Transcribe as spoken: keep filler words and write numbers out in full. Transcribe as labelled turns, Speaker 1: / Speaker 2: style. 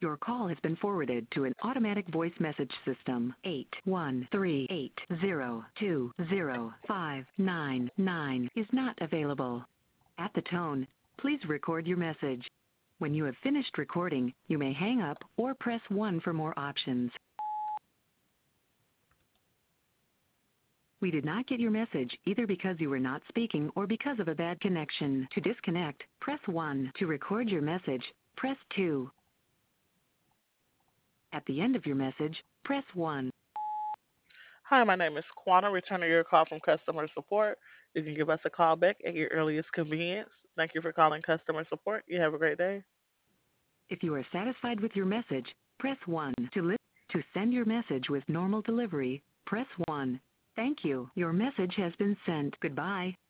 Speaker 1: Your call has been forwarded to an automatic voice message system. eight one three eight zero two zero five nine nine is not available. At the tone, please record your message. When you have finished recording, you may hang up or press one for more options. We did not get your message either because you were not speaking or because of a bad connection. To disconnect, press one. To record your message, press two. At the end of your message, press one.
Speaker 2: Hi, my name is Quana, returning your call from customer support. You can give us a call back at your earliest convenience. Thank you for calling customer support. You have a great day.
Speaker 1: If you are satisfied with your message, press one. To li- to send your message with normal delivery, press one. Thank you. Your message has been sent. Goodbye.